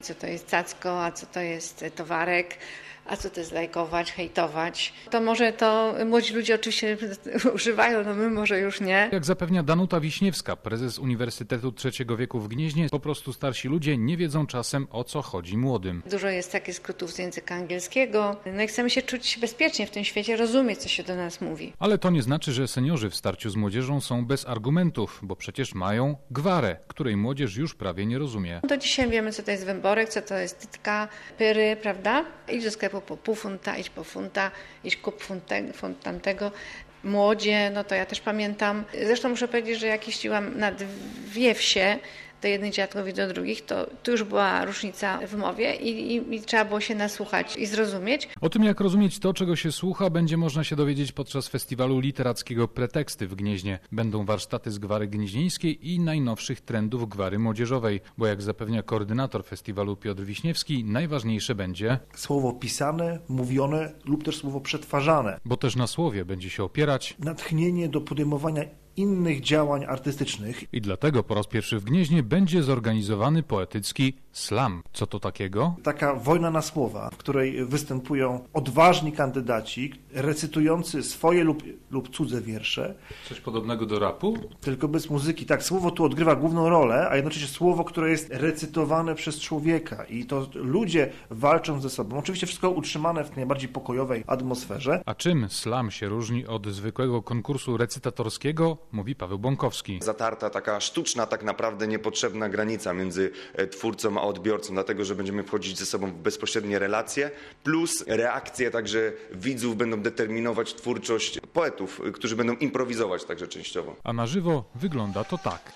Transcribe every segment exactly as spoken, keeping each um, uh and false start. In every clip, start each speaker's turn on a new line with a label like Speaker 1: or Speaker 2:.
Speaker 1: Co to jest cacko, a co to jest towarek, a co to jest lajkować, hejtować. To może to młodzi ludzie oczywiście używają, no my może już nie.
Speaker 2: Jak zapewnia Danuta Wiśniewska, prezes Uniwersytetu Trzeciego Wieku w Gnieźnie, po prostu starsi ludzie nie wiedzą czasem, o co chodzi młodym.
Speaker 1: Dużo jest takich skrótów z języka angielskiego. No i chcemy się czuć bezpiecznie w tym świecie, rozumieć, co się do nas mówi.
Speaker 2: Ale to nie znaczy, że seniorzy w starciu z młodzieżą są bez argumentów, bo przecież mają gwarę, której młodzież już prawie nie rozumie.
Speaker 1: Do dzisiaj wiemy, co to jest węborek, co to jest tytka, pyry, prawda? Idź do sklepu po pół funta, idź po funta, idź kup funt, te, funt tamtego. Młodzie, no to ja też pamiętam. Zresztą muszę powiedzieć, że jak jeździłam na dwie wsie, do jednych dziadków i do drugich, to tu już była różnica w mowie i, i, i trzeba było się nasłuchać i zrozumieć.
Speaker 2: O tym, jak rozumieć to, czego się słucha, będzie można się dowiedzieć podczas festiwalu literackiego Preteksty w Gnieźnie. Będą warsztaty z gwary gnieźnieńskiej i najnowszych trendów gwary młodzieżowej, bo jak zapewnia koordynator festiwalu Piotr Wiśniewski, najważniejsze będzie
Speaker 3: słowo pisane, mówione lub też słowo przetwarzane.
Speaker 2: Bo też na słowie będzie się opierać
Speaker 3: natchnienie do podejmowania innych działań artystycznych.
Speaker 2: I dlatego po raz pierwszy w Gnieźnie będzie zorganizowany poetycki slam. Co to takiego?
Speaker 3: Taka wojna na słowa, w której występują odważni kandydaci, recytujący swoje lub, lub cudze wiersze.
Speaker 2: Coś podobnego do rapu?
Speaker 3: Tylko bez muzyki. Tak, słowo tu odgrywa główną rolę, a jednocześnie słowo, które jest recytowane przez człowieka. I to ludzie walczą ze sobą. Oczywiście wszystko utrzymane w najbardziej pokojowej atmosferze.
Speaker 2: A czym slam się różni od zwykłego konkursu recytatorskiego? Mówi Paweł Bąkowski.
Speaker 4: Zatarta taka sztuczna, tak naprawdę niepotrzebna granica między twórcą a odbiorcą, dlatego że będziemy wchodzić ze sobą w bezpośrednie relacje, plus reakcje także widzów będą determinować twórczość poetów, którzy będą improwizować także częściowo.
Speaker 2: A na żywo wygląda to tak.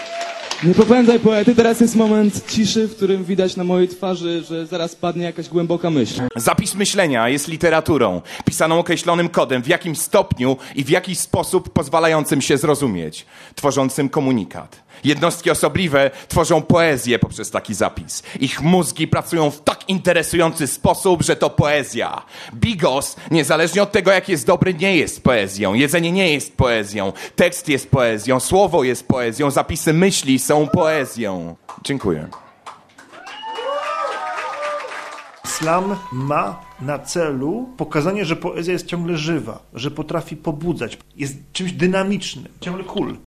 Speaker 5: Nie popędzaj poety, teraz jest moment ciszy, w którym widać na mojej twarzy, że zaraz padnie jakaś głęboka myśl.
Speaker 6: Zapis myślenia jest literaturą, pisaną określonym kodem, w jakimś stopniu i w jakiś sposób pozwalającym się zrozumieć, tworzącym komunikat. Jednostki osobliwe tworzą poezję poprzez taki zapis. Ich mózgi pracują w tak interesujący sposób, że to poezja. Bigos, niezależnie od tego, jak jest dobry, nie jest poezją. Jedzenie nie jest poezją. Tekst jest poezją. Słowo jest poezją. Zapisy myśli są poezją. Dziękuję.
Speaker 3: Slam ma na celu pokazanie, że poezja jest ciągle żywa, że potrafi pobudzać, jest czymś dynamicznym, ciągle cool.